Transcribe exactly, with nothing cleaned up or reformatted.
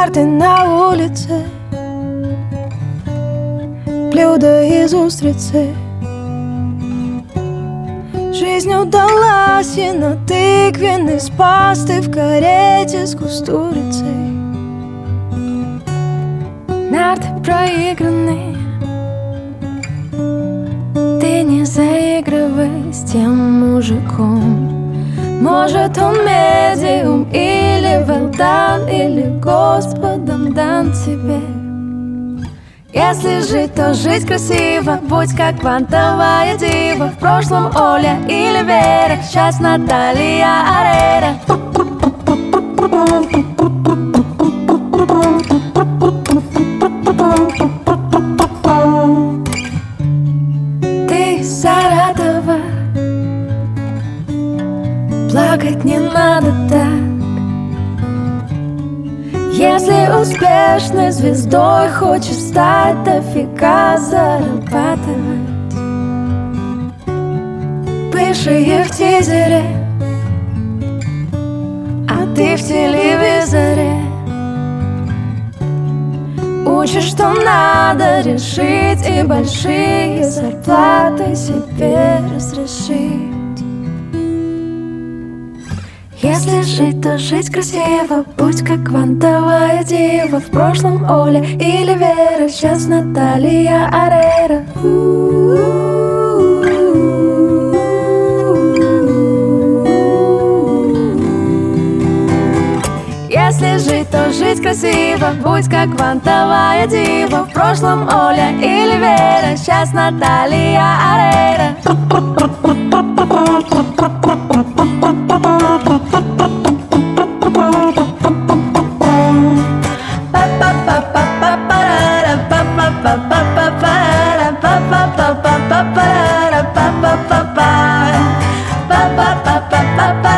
карты на улице, блюда из устрицы. Жизнь удалась, и на тыквенный спас ты в карете с кустурицей. Нарты проиграны, ты не заигрывай с тем мужиком. Может, он медиум или велдан, или Господом дан тебе. Если жить, то жить красиво, будь как квантовая дива. В прошлом Оля или Вера, сейчас Наталья Орейро. Ты из Саратова, плакать не надо так. Если успешной звездой хочешь стать, дофига зарабатывать. Бывшие в тизере, а ты в телевизоре. Учишь, что надо решить, и большие зарплаты себе разрешить. Если жить, то жить красиво, будь как квантовая дива. В прошлом Оля или Вера, сейчас Наталья Орейро. Если жить, то жить красиво, будь как квантовая дива. В прошлом Оля или Вера, сейчас Наталья Орейро. Ba ba ba ba ba